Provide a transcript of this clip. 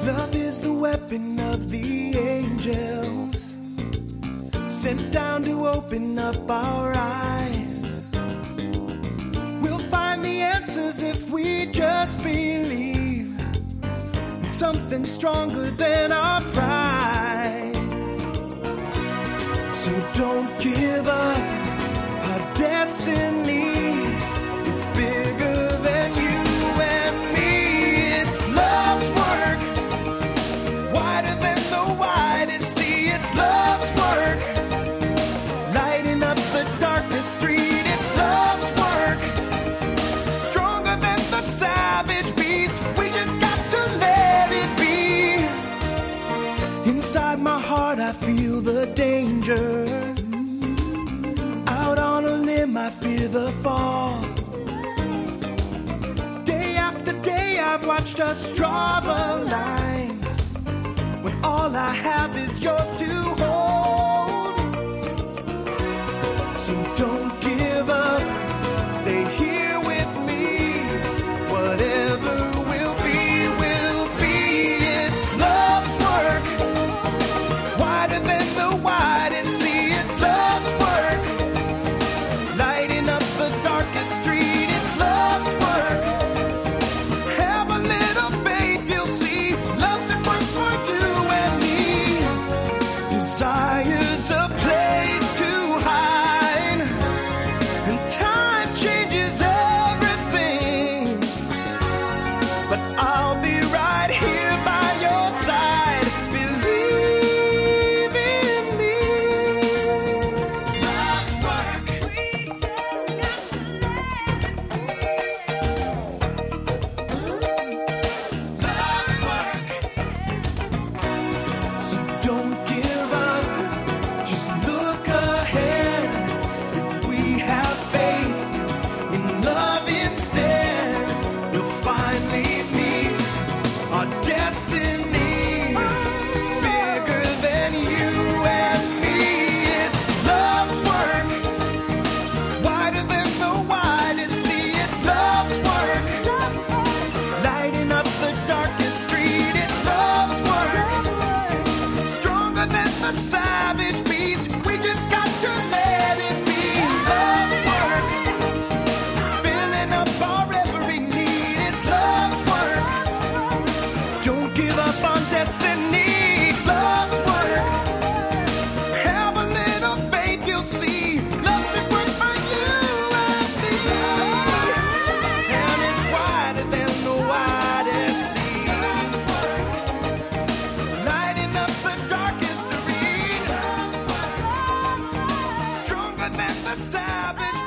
Love is the weapon of the angels, sent down to open up our eyes. We'll find the answers if we just believe in something stronger than our pride. So don't give up our destiny. It's bigger than you and me. It's love's work, wider than the widest sea. It's love's work, lighting up the darkest street. It's love's work, stronger than the savage beast. We just got to let it be. Inside my heart I feel the danger. Out on a limb I fear the fall. Day after day I've watched us draw the lines, when all I have is yours to hold. So don't give up, stay here with me. Whatever will be, will be. It's love's work, wider than the widest sea. It's love's work, lighting up the darkest street. It's love's work. Have a little faith, you'll see. Love's at work for you and me. Desire's a place to hide, and time changes everything. But I'll be right here by your side. Believe in me. Love's work. We just got to let it be. Love's work. So don't give up, just look ahead. If we have faith in love instead, we'll finally meet our destiny. It's bigger than you and me. It's love's work, wider than the widest sea. It's love's work, lighting up the darkest street. It's love's work, stronger than the savage beast. We just got to let it be. Love's work, filling up our every need. It's love's work, don't give up on destiny. Love's work, have a little faith, you'll see. Love's at work for you and me. And it's wider than the widest sea, lighting up the darkest street. Stronger than the savage